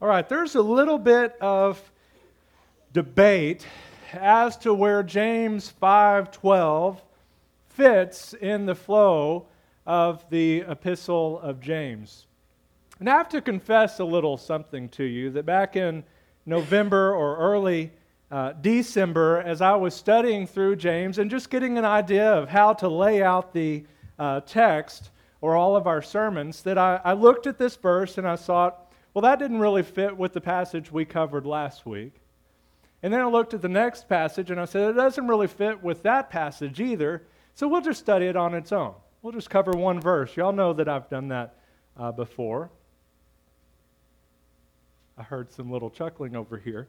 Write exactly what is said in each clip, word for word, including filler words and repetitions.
All right, there's a little bit of debate as to where James five twelve fits in the flow of the epistle of James. And I have to confess a little something to you, that back in November or early uh, December, as I was studying through James and just getting an idea of how to lay out the uh, text or all of our sermons, that I, I looked at this verse and I thought, well, that didn't really fit with the passage we covered last week. And then I looked at the next passage and I said, it doesn't really fit with that passage either, so we'll just study it on its own. We'll just cover one verse. Y'all know that I've done that uh, before. I heard some little chuckling over here.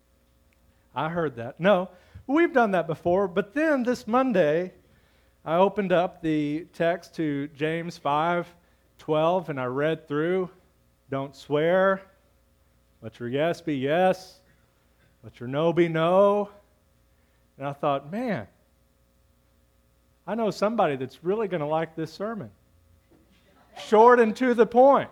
I heard that. No, we've done that before, but then this Monday, I opened up the text to James five twelve and I read through, don't swear, let your yes be yes, let your no be no. And I thought, man, I know somebody that's really going to like this sermon. Short and to the point.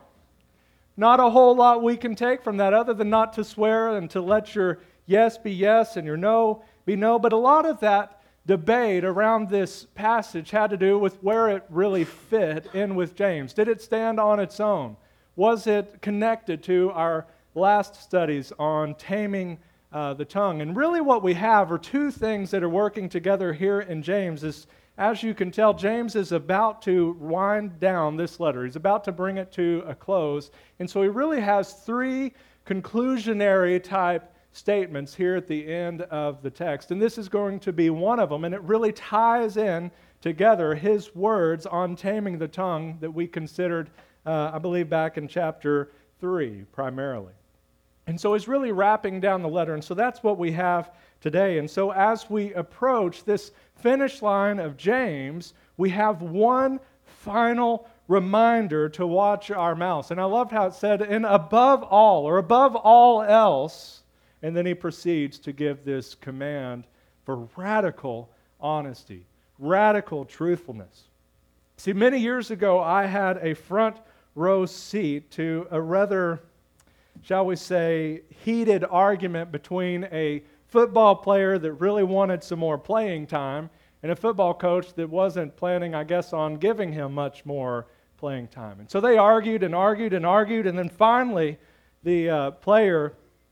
Not a whole lot we can take from that other than not to swear and to let your yes be yes and your no be no. But a lot of that debate around this passage had to do with where it really fit in with James. Did it stand on its own? Was it connected to our last studies on taming uh, the tongue? And really what we have are two things that are working together here in James. Is, as you can tell, James is about to wind down this letter. He's about to bring it to a close. And so he really has three conclusionary type statements here at the end of the text. And this is going to be one of them. And it really ties in together his words on taming the tongue that we considered Uh, I believe back in chapter three, primarily. And so he's really wrapping down the letter, and so that's what we have today. And so as we approach this finish line of James, we have one final reminder to watch our mouths. And I loved how it said, and above all, or above all else, and then he proceeds to give this command for radical honesty, radical truthfulness. See, many years ago, I had a front row seat to a rather, shall we say, heated argument between a football player that really wanted some more playing time and a football coach that wasn't planning, I guess, on giving him much more playing time. And so they argued and argued and argued, and then finally the uh, player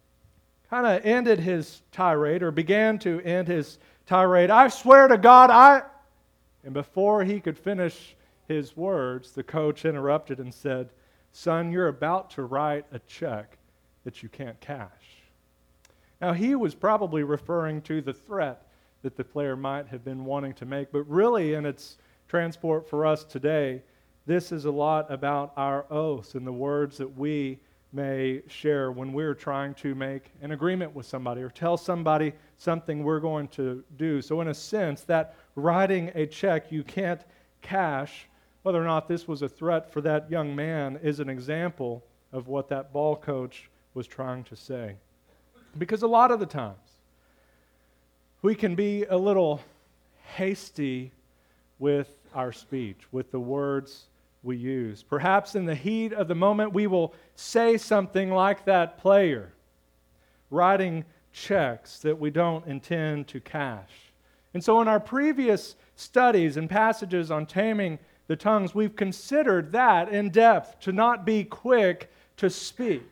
kind of ended his tirade, or began to end his tirade. I swear to God, I... And before he could finish his words, the coach interrupted and said, son, you're about to write a check that you can't cash. Now, he was probably referring to the threat that the player might have been wanting to make, but really in its transport for us today, this is a lot about our oaths and the words that we may share when we're trying to make an agreement with somebody or tell somebody something we're going to do. So in a sense, that writing a check you can't cash, whether or not this was a threat for that young man, is an example of what that ball coach was trying to say. Because a lot of the times, we can be a little hasty with our speech, with the words we use. Perhaps in the heat of the moment, we will say something like that player, writing checks that we don't intend to cash. And so in our previous studies and passages on taming the tongues, we've considered that in depth, to not be quick to speak.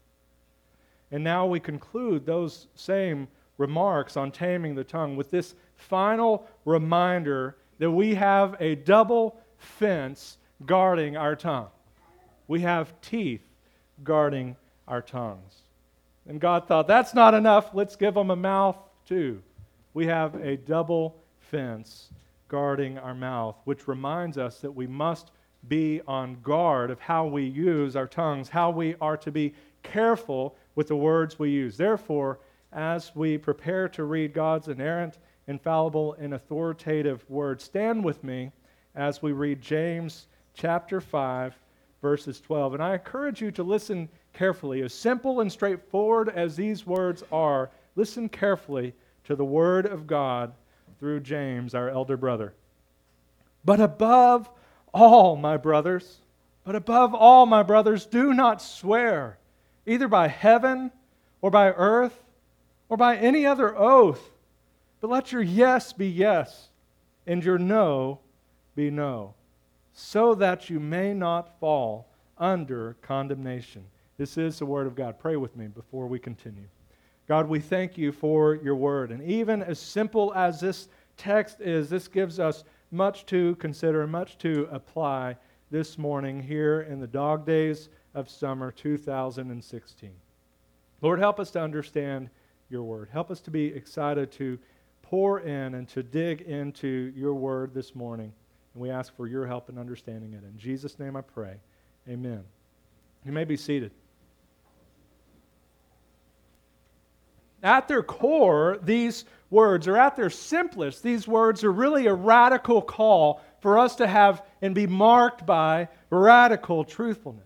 And now we conclude those same remarks on taming the tongue with this final reminder that we have a double fence guarding our tongue. We have teeth guarding our tongues. And God thought, that's not enough, let's give them a mouth too. We have a double fence guarding our mouth, which reminds us that we must be on guard of how we use our tongues, how we are to be careful with the words we use. Therefore, as we prepare to read God's inerrant, infallible, and authoritative word, stand with me as we read James chapter five, verses twelve. And I encourage you to listen carefully. As simple and straightforward as these words are, listen carefully to the word of God through James, our elder brother. But above all, my brothers, but above all, my brothers, do not swear, either by heaven or by earth or by any other oath, but let your yes be yes and your no be no, so that you may not fall under condemnation. This is the word of God. Pray with me before we continue. God, we thank you for your word. And even as simple as this text is, this gives us much to consider, much to apply this morning here in the dog days of summer two thousand sixteen. Lord, help us to understand your word. Help us to be excited to pour in and to dig into your word this morning. And we ask for your help in understanding it. In Jesus' name I pray. Amen. You may be seated. At their core, these words, or at their simplest, these words are really a radical call for us to have and be marked by radical truthfulness.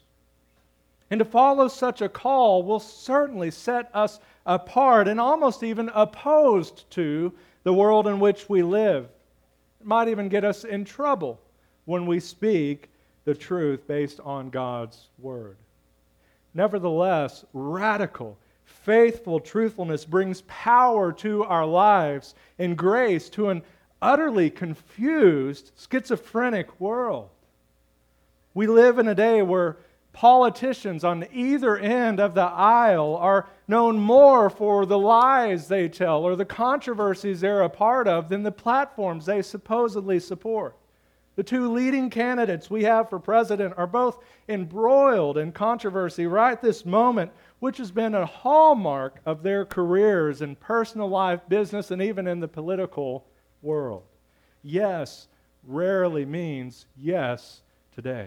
And to follow such a call will certainly set us apart and almost even opposed to the world in which we live. It might even get us in trouble when we speak the truth based on God's word. Nevertheless, radical, faithful truthfulness brings power to our lives and grace to an utterly confused, schizophrenic world. We live in a day where politicians on either end of the aisle are known more for the lies they tell or the controversies they're a part of than the platforms they supposedly support. The two leading candidates we have for president are both embroiled in controversy right this moment, which has been a hallmark of their careers in personal life, business, and even in the political world. Yes rarely means yes today.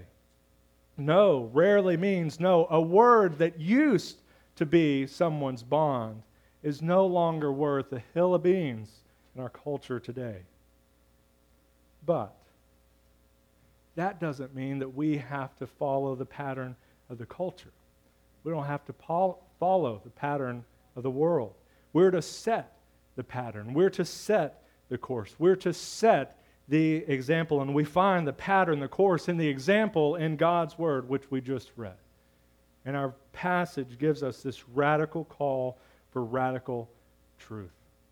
No rarely means no. A word that used to be someone's bond is no longer worth a hill of beans in our culture today. But that doesn't mean that we have to follow the pattern of the culture. We don't have to pol- follow the pattern of the world. We're to set the pattern. We're to set the course. We're to set the example. And we find the pattern, the course, and the example in God's word, which we just read. And our passage gives us this radical call for radical truth.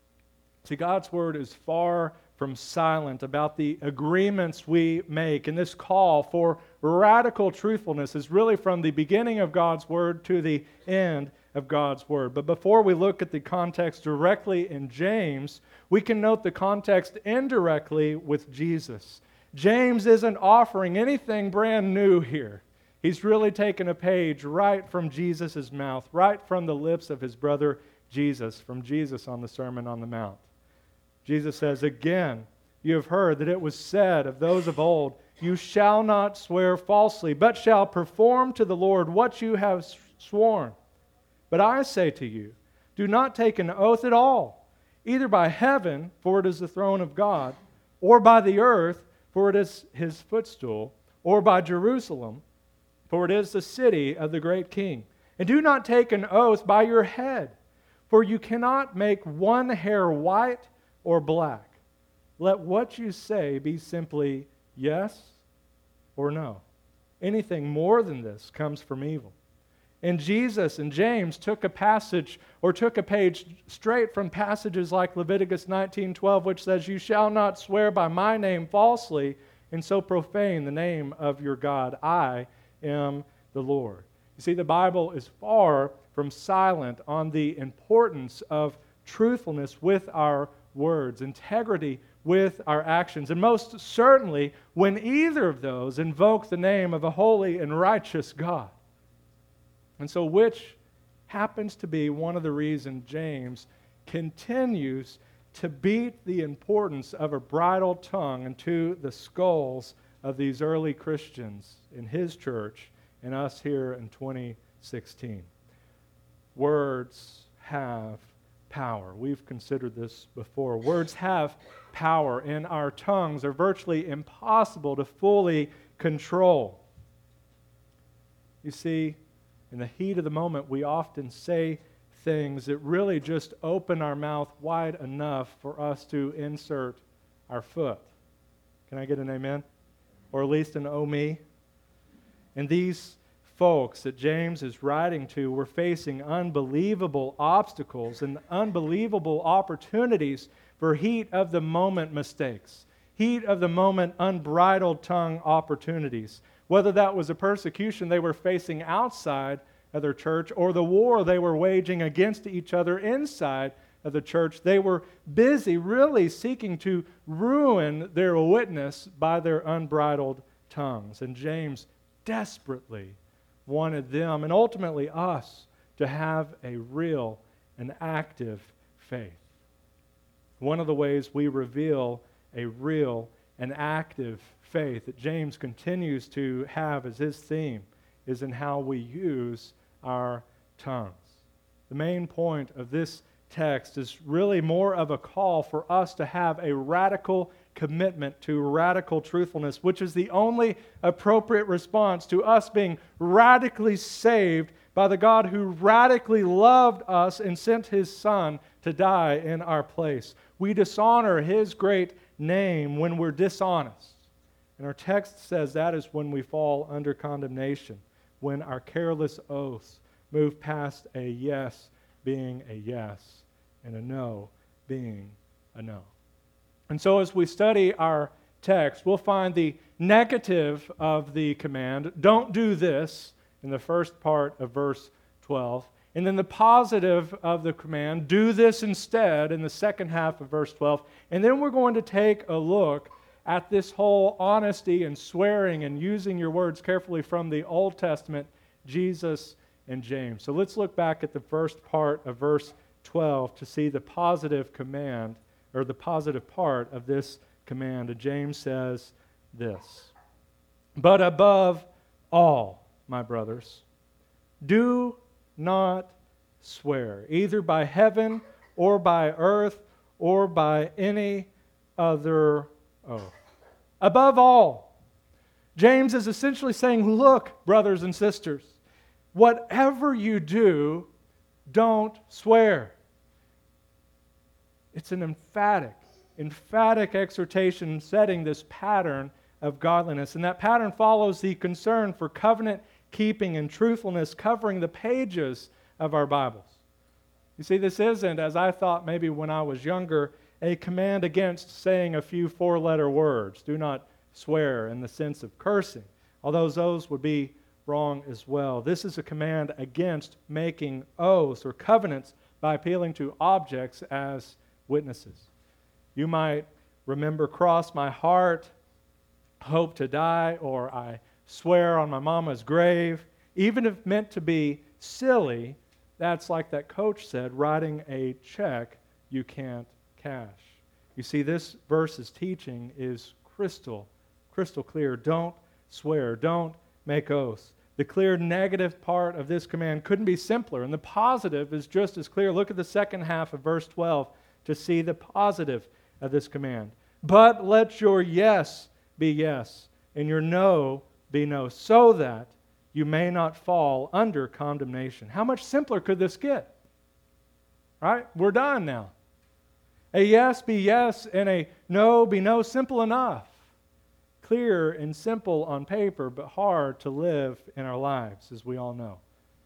See, God's word is far from silent about the agreements we make. And this call for radical truthfulness is really from the beginning of God's word to the end of God's word. But before we look at the context directly in James, we can note the context indirectly with Jesus. James isn't offering anything brand new here. He's really taken a page right from Jesus' mouth, right from the lips of his brother Jesus, from Jesus on the Sermon on the Mount. Jesus says, "Again, you have heard that it was said of those of old, 'You shall not swear falsely, but shall perform to the Lord what you have sworn.' But I say to you, do not take an oath at all, either by heaven, for it is the throne of God, or by the earth, for it is his footstool, or by Jerusalem, for it is the city of the great King. And do not take an oath by your head, for you cannot make one hair white or black. Let what you say be simply yes or no. Anything more than this comes from evil." And Jesus and James took a passage or took a page straight from passages like Leviticus nineteen twelve, which says, "You shall not swear by my name falsely and so profane the name of your God. I am the Lord." You see, the Bible is far from silent on the importance of truthfulness with our words, integrity with our actions, and most certainly when either of those invoke the name of a holy and righteous God. And so which happens to be one of the reasons James continues to beat the importance of a bridled tongue into the skulls of these early Christians in his church and us here in twenty sixteen. Words have power. We've considered this before. Words have power, and our tongues are virtually impossible to fully control. You see, in the heat of the moment, we often say things that really just open our mouth wide enough for us to insert our foot. Can I get an amen? Or at least an oh me? And these folks that James is writing to were facing unbelievable obstacles and unbelievable opportunities for heat of the moment mistakes, heat of the moment unbridled tongue opportunities. Whether that was a persecution they were facing outside of their church or the war they were waging against each other inside of the church, they were busy really seeking to ruin their witness by their unbridled tongues. And James desperately wanted them and ultimately us to have a real and active faith. One of the ways we reveal a real and active faith that James continues to have as his theme is in how we use our tongues. The main point of this text is really more of a call for us to have a radical commitment to radical truthfulness, which is the only appropriate response to us being radically saved by the God who radically loved us and sent His Son to die in our place. We dishonor His great name when we're dishonest. And our text says that is when we fall under condemnation, when our careless oaths move past a yes being a yes and a no being a no. And so as we study our text, we'll find the negative of the command, don't do this, in the first part of verse twelve. And then the positive of the command, do this instead, in the second half of verse twelve. And then we're going to take a look at this whole honesty and swearing and using your words carefully from the Old Testament, Jesus and James. So let's look back at the first part of verse twelve to see the positive command, or the positive part of this command. And James says this, "But above all, my brothers, do not swear, either by heaven or by earth or by any other oath." Above all. James is essentially saying, look, brothers and sisters, whatever you do, don't swear. It's an emphatic, emphatic exhortation setting this pattern of godliness. And that pattern follows the concern for covenant keeping and truthfulness covering the pages of our Bibles. You see, this isn't, as I thought maybe when I was younger, a command against saying a few four-letter words. Do not swear in the sense of cursing, although those would be wrong as well. This is a command against making oaths or covenants by appealing to objects as witnesses. You might remember, cross my heart, hope to die, or I swear on my mama's grave. Even if meant to be silly, that's like that coach said, writing a check you can't cash. You see, this verse's teaching is crystal, crystal clear. Don't swear. Don't make oaths. The clear negative part of this command couldn't be simpler, and the positive is just as clear. Look at the second half of verse twelve to see the positive of this command. But let your yes be yes, and your no be no, so that you may not fall under condemnation. How much simpler could this get? All right, we're done now. A yes be yes and a no be no, simple enough. Clear and simple on paper, but hard to live in our lives, as we all know.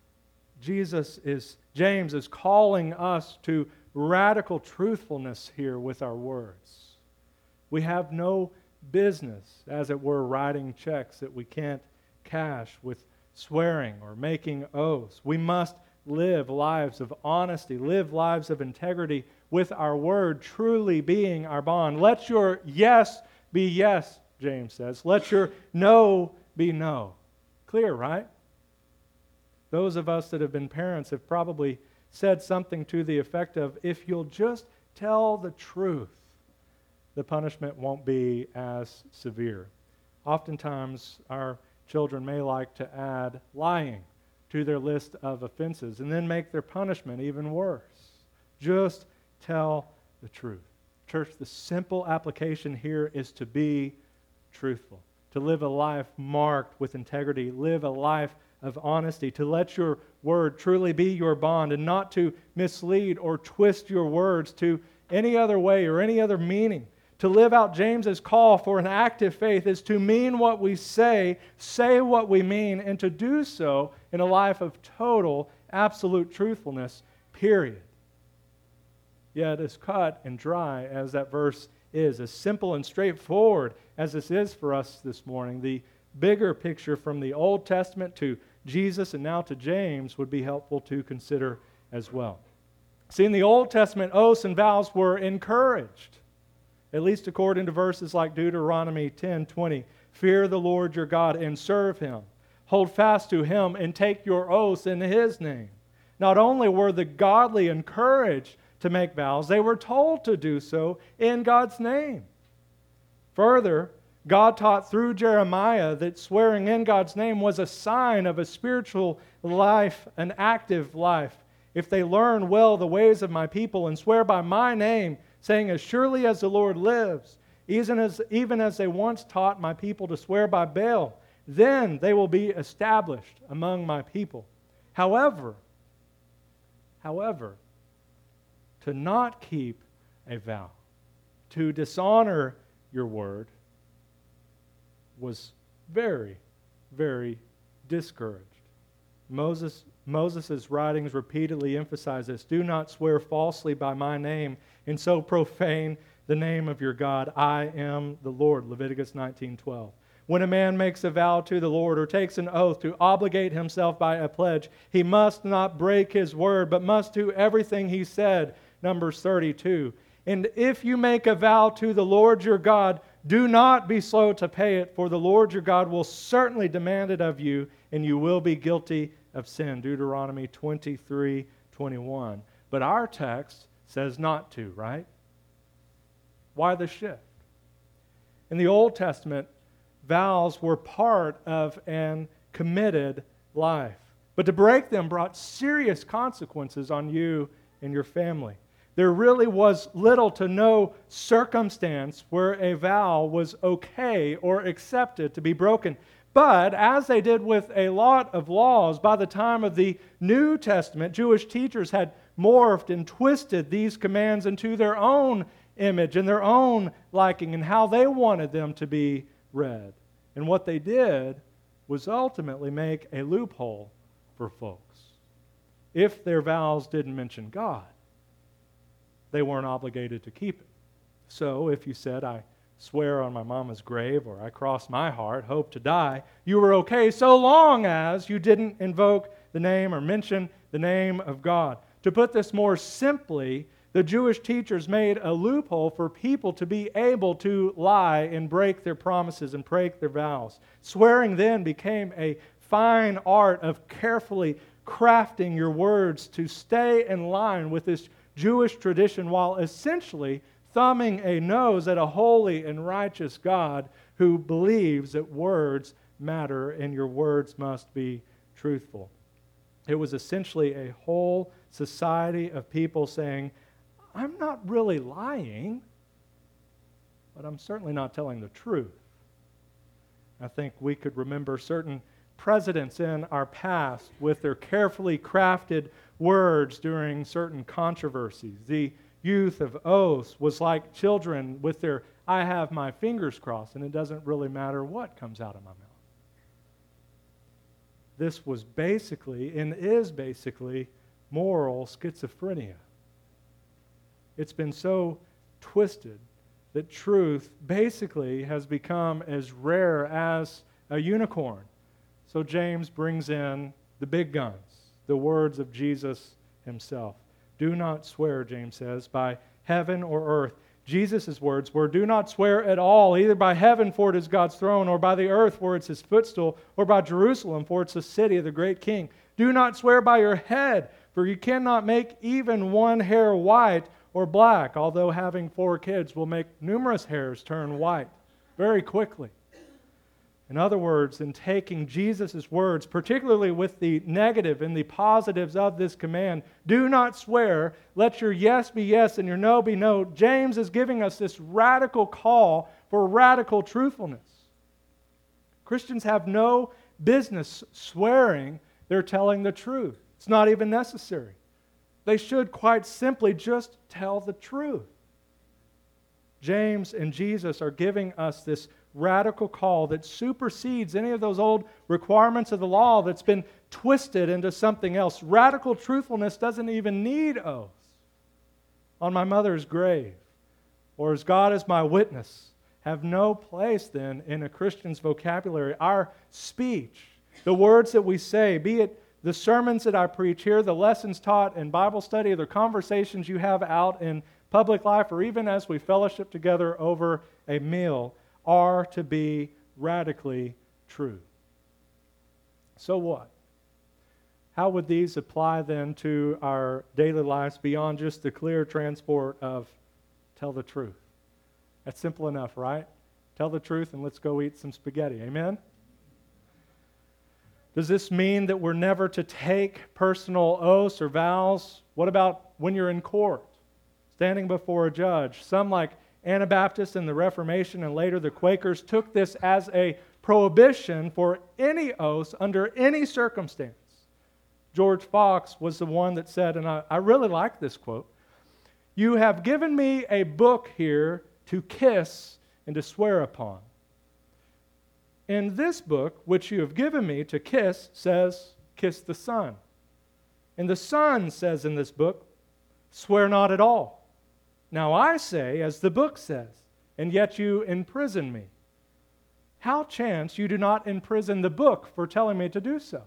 Jesus is, James is calling us to radical truthfulness here with our words. We have no business, as it were, writing checks that we can't cash with swearing or making oaths. We must live lives of honesty, live lives of integrity with our word truly being our bond. Let your yes be yes, James says. Let your no be no. Clear, right? Those of us that have been parents have probably said something to the effect of, if you'll just tell the truth, the punishment won't be as severe. Oftentimes, our children may like to add lying to their list of offenses and then make their punishment even worse. Just tell the truth. Church, the simple application here is to be truthful, to live a life marked with integrity, live a life of honesty, to let your word truly be your bond and not to mislead or twist your words to any other way or any other meaning, To live out James's call for an active faith is to mean what we say, say what we mean, and to do so in a life of total, absolute truthfulness, period. Yet as cut and dry as that verse is, as simple and straightforward as this is for us this morning, the bigger picture from the Old Testament to Jesus and now to James would be helpful to consider as well. See, in the Old Testament, oaths and vows were encouraged, at least according to verses like Deuteronomy ten twenty. Fear the Lord your God and serve Him. Hold fast to Him and take your oaths in His name. Not only were the godly encouraged to make vows, they were told to do so in God's name. Further, God taught through Jeremiah that swearing in God's name was a sign of a spiritual life, an active life. If they learn well the ways of my people and swear by my name, saying, as surely as the Lord lives, even as, even as they once taught my people to swear by Baal, then they will be established among my people. However, however, to not keep a vow, to dishonor your word, was very, very discouraged. Moses Moses' writings repeatedly emphasize this. Do not swear falsely by my name and so profane the name of your God. I am the Lord. Leviticus nineteen twelve. When a man makes a vow to the Lord or takes an oath to obligate himself by a pledge, he must not break his word, but must do everything he said. Numbers thirty-two. And if you make a vow to the Lord your God, do not be slow to pay it, for the Lord your God will certainly demand it of you, and you will be guilty of sin. Deuteronomy twenty-three twenty-one. But our text says not to, right? Why the shift? In the Old Testament, vows were part of an committed life. But to break them brought serious consequences on you and your family. There really was little to no circumstance where a vow was okay or accepted to be broken. But as they did with a lot of laws, by the time of the New Testament, Jewish teachers had morphed and twisted these commands into their own image and their own liking and how they wanted them to be read. And what they did was ultimately make a loophole for folks. If their vows didn't mention God, they weren't obligated to keep it. So if you said, I swear on my mama's grave, or I cross my heart, hope to die, you were okay so long as you didn't invoke the name or mention the name of God. To put this more simply, the Jewish teachers made a loophole for people to be able to lie and break their promises and break their vows. Swearing then became a fine art of carefully crafting your words to stay in line with this Jewish tradition while essentially thumbing a nose at a holy and righteous God who believes that words matter and your words must be truthful. It was essentially a whole society of people saying, I'm not really lying, but I'm certainly not telling the truth. I think we could remember certain presidents in our past with their carefully crafted words during certain controversies. The youth of oaths was like children with their I have my fingers crossed, and it doesn't really matter what comes out of my mouth. This was basically, and is basically, moral schizophrenia. It's been so twisted that truth basically has become as rare as a unicorn. So James brings in the big guns, the words of Jesus himself. Do not swear, James says, by heaven or earth. Jesus' words were, do not swear at all, either by heaven, for it is God's throne, or by the earth, for it's his footstool, or by Jerusalem, for it's the city of the great king. Do not swear by your head, for you cannot make even one hair white or black, although having four kids will make numerous hairs turn white very quickly. In other words, in taking Jesus' words, particularly with the negative and the positives of this command, do not swear, let your yes be yes and your no be no, James is giving us this radical call for radical truthfulness. Christians have no business swearing they're telling the truth. It's not even necessary. They should quite simply just tell the truth. James and Jesus are giving us this radical call that supersedes any of those old requirements of the law that's been twisted into something else. Radical truthfulness doesn't even need oaths. On my mother's grave, or as God is my witness, have no place then in a Christian's vocabulary. Our speech, the words that we say, be it the sermons that I preach here, the lessons taught in Bible study, or the conversations you have out in public life, or even as we fellowship together over a meal, are to be radically true. So what? How would these apply then to our daily lives beyond just the clear transport of tell the truth? That's simple enough, right? Tell the truth and let's go eat some spaghetti. Amen? Does this mean that we're never to take personal oaths or vows? What about when you're in court, standing before a judge? Some, like Anabaptists and the Reformation and later the Quakers, took this as a prohibition for any oaths under any circumstance. George Fox was the one that said, and I, I really like this quote, "You have given me a book here to kiss and to swear upon. In this book, which you have given me to kiss, says, kiss the Son. And the Son says in this book, swear not at all. Now I say, as the book says, and yet you imprison me. How chance you do not imprison the book for telling me to do so?"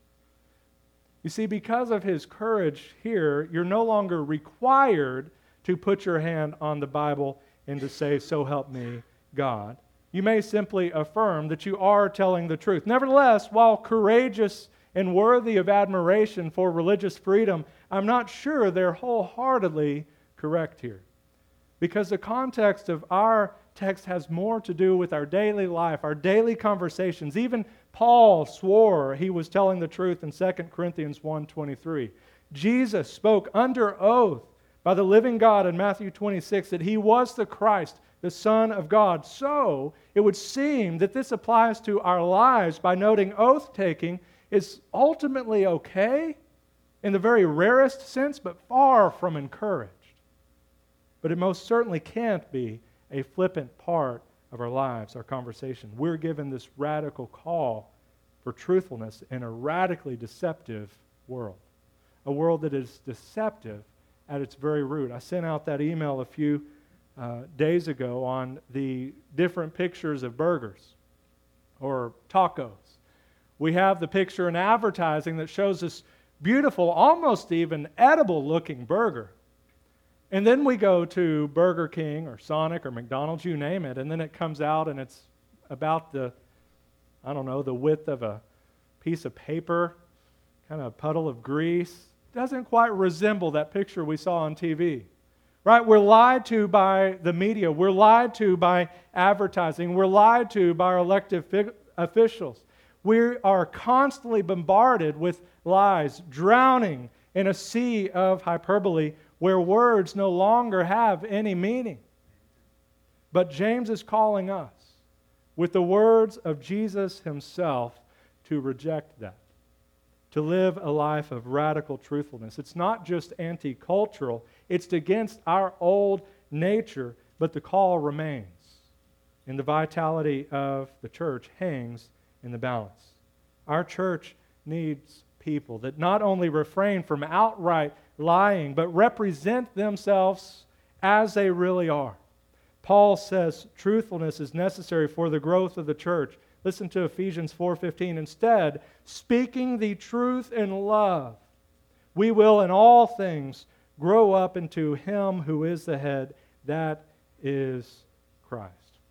You see, because of his courage here, you're no longer required to put your hand on the Bible and to say, so help me God. You may simply affirm that you are telling the truth. Nevertheless, while courageous and worthy of admiration for religious freedom, I'm not sure they're wholeheartedly correct here. Because the context of our text has more to do with our daily life, our daily conversations. Even Paul swore he was telling the truth in Second Corinthians one twenty-three. Jesus spoke under oath by the living God in Matthew twenty-six that he was the Christ, the Son of God. So it would seem that this applies to our lives by noting oath-taking is ultimately okay in the very rarest sense, but far from encouraged. But it most certainly can't be a flippant part of our lives, our conversation. We're given this radical call for truthfulness in a radically deceptive world, a world that is deceptive at its very root. I sent out that email a few uh, days ago on the different pictures of burgers or tacos. We have the picture in advertising that shows this beautiful, almost even edible-looking burger. And then we go to Burger King or Sonic or McDonald's, you name it, and then it comes out and it's about the, I don't know, the width of a piece of paper, kind of a puddle of grease. Doesn't quite resemble that picture we saw on T V. Right? We're lied to by the media. We're lied to by advertising. We're lied to by our elected fi- officials. We are constantly bombarded with lies, drowning in a sea of hyperbole where words no longer have any meaning. But James is calling us, with the words of Jesus himself, to reject that, to live a life of radical truthfulness. It's not just anti-cultural, it's against our old nature, but the call remains. And the vitality of the church hangs in the balance. Our church needs people that not only refrain from outright lying, but represent themselves as they really are. Paul says truthfulness is necessary for the growth of the church. Listen to Ephesians four fifteen. Instead, speaking the truth in love, we will in all things grow up into Him who is the head, that is Christ.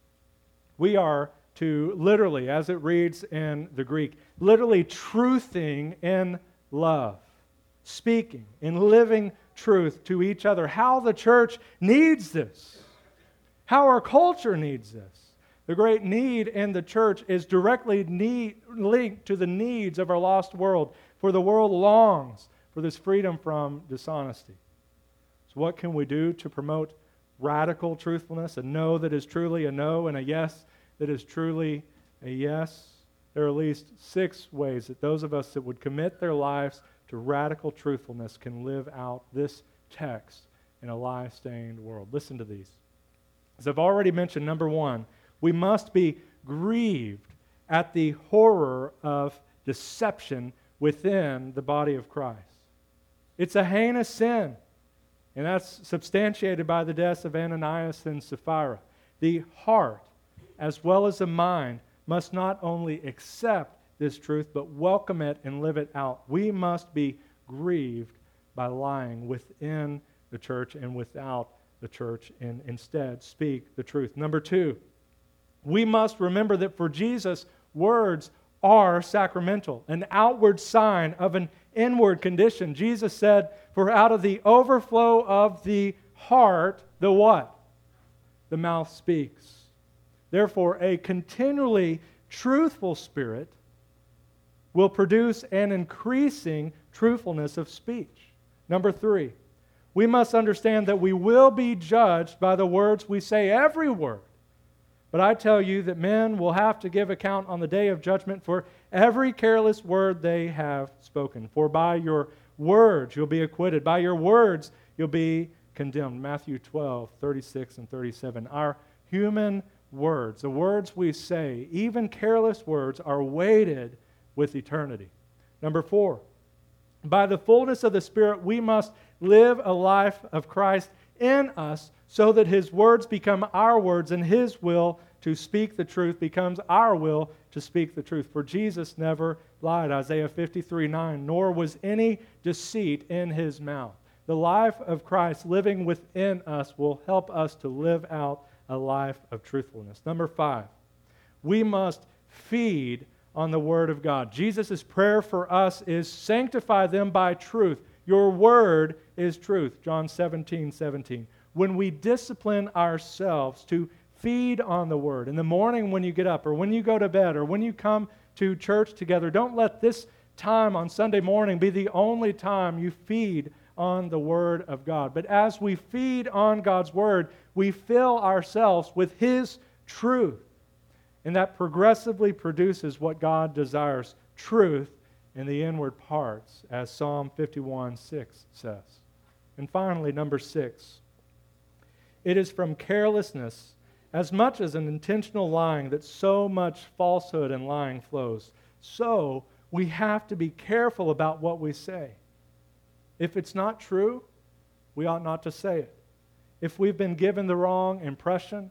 We are to literally, as it reads in the Greek, literally truthing in love, speaking and living truth to each other. How the church needs this. How our culture needs this. The great need in the church is directly need, linked to the needs of our lost world, for the world longs for this freedom from dishonesty. So what can we do to promote radical truthfulness, a no that is truly a no and a yes that is truly a yes? There are at least six ways that those of us that would commit their lives to radical truthfulness can live out this text in a lie-stained world. Listen to these. As I've already mentioned, number one, we must be grieved at the horror of deception within the body of Christ. It's a heinous sin, and that's substantiated by the deaths of Ananias and Sapphira. The heart, as well as the mind, must not only accept this truth, but welcome it and live it out. We must be grieved by lying within the church and without the church, and instead speak the truth. Number two, we must remember that for Jesus, words are sacramental, an outward sign of an inward condition. Jesus said, for out of the overflow of the heart, the what? The mouth speaks. Therefore, a continually truthful spirit will produce an increasing truthfulness of speech. Number three, we must understand that we will be judged by the words we say, every word. But I tell you that men will have to give account on the day of judgment for every careless word they have spoken. For by your words you'll be acquitted. By your words you'll be condemned. Matthew twelve, thirty-six and thirty-seven. Our human words, the words we say, even careless words, are weighted with eternity. Number four, by the fullness of the Spirit we must live a life of Christ in us so that His words become our words and His will to speak the truth becomes our will to speak the truth. For Jesus never lied, Isaiah fifty-three nine, nor was any deceit in His mouth. The life of Christ living within us will help us to live out a life of truthfulness. Number five, we must feed on the Word of God. Jesus' prayer for us is, sanctify them by truth. Your word is truth. John seventeen seventeen. When we discipline ourselves to feed on the Word, in the morning when you get up, or when you go to bed, or when you come to church together, don't let this time on Sunday morning be the only time you feed on the Word of God. But as we feed on God's Word, we fill ourselves with His truth. And that progressively produces what God desires, truth in the inward parts, as Psalm fifty-one six says. And finally, number six, it is from carelessness as much as an intentional lying that so much falsehood and lying flows. So we have to be careful about what we say. If it's not true, we ought not to say it. If we've been given the wrong impression,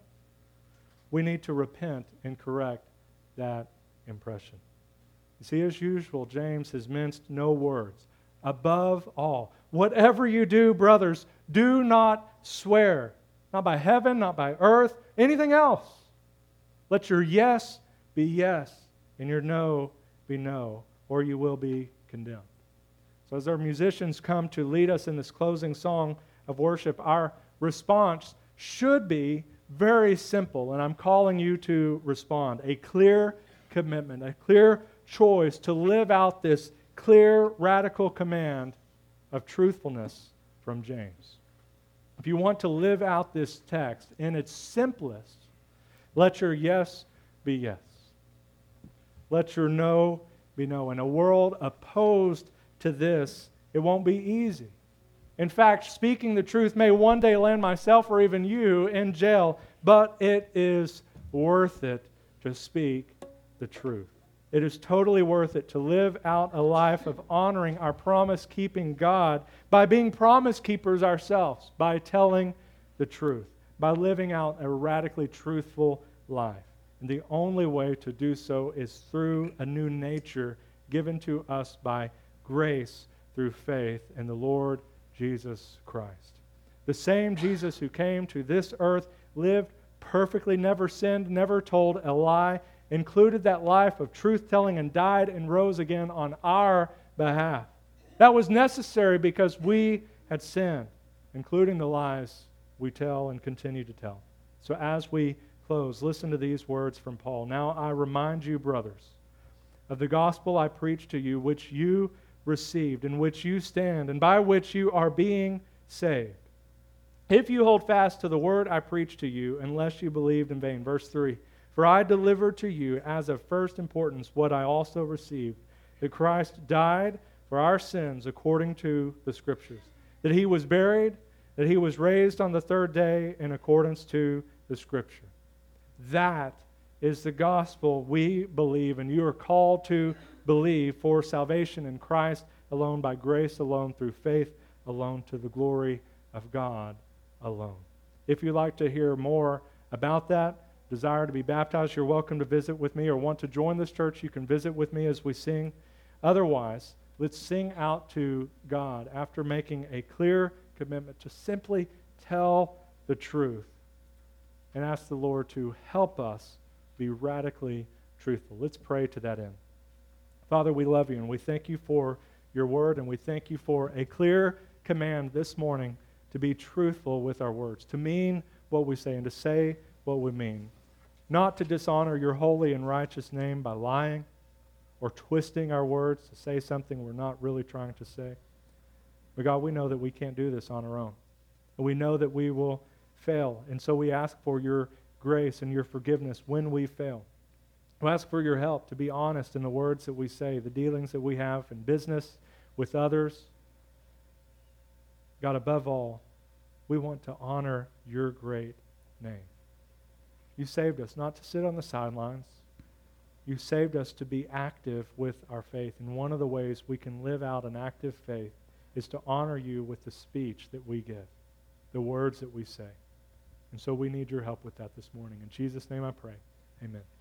we need to repent and correct that impression. You see, as usual, James has minced no words. Above all, whatever you do, brothers, do not swear. Not by heaven, not by earth, anything else. Let your yes be yes, and your no be no, or you will be condemned. So as our musicians come to lead us in this closing song of worship, our response should be very simple, and I'm calling you to respond. A clear commitment, a clear choice to live out this clear, radical command of truthfulness from James. If you want to live out this text in its simplest, let your yes be yes. Let your no be no. In a world opposed to this, it won't be easy. In fact, speaking the truth may one day land myself or even you in jail, but it is worth it to speak the truth. It is totally worth it to live out a life of honoring our promise-keeping God by being promise keepers ourselves, by telling the truth, by living out a radically truthful life. And the only way to do so is through a new nature given to us by grace through faith in the Lord Jesus Christ. The same Jesus who came to this earth, lived perfectly, never sinned, never told a lie, included that life of truth-telling, and died and rose again on our behalf. That was necessary because we had sinned, including the lies we tell and continue to tell. So as we close, listen to these words from Paul. Now I remind you, brothers, of the gospel I preached to you, which you received, in which you stand, and by which you are being saved, if you hold fast to the word I preached to you, unless you believed in vain. Verse three, for I delivered to you as of first importance what I also received, that Christ died for our sins according to the Scriptures, that He was buried, that He was raised on the third day in accordance to the the Scripture. That is the gospel we believe, and you are called to believe for salvation in Christ alone, by grace alone, through faith alone, to the glory of God alone. If you'd like to hear more about that, desire to be baptized, you're welcome to visit with me, or want to join this church, you can visit with me as we sing. Otherwise, let's sing out to God after making a clear commitment to simply tell the truth and ask the Lord to help us be radically truthful. Let's pray to that end. Father, we love you, and we thank you for your word, and we thank you for a clear command this morning to be truthful with our words, to mean what we say and to say what we mean, not to dishonor your holy and righteous name by lying or twisting our words to say something we're not really trying to say. But God, we know that we can't do this on our own. And we know that we will fail. And so we ask for your grace and your forgiveness when we fail. We ask for your help to be honest in the words that we say, the dealings that we have in business, with others. God, above all, we want to honor your great name. You saved us not to sit on the sidelines. You saved us to be active with our faith. And one of the ways we can live out an active faith is to honor you with the speech that we give, the words that we say. And so we need your help with that this morning. In Jesus' name I pray. Amen.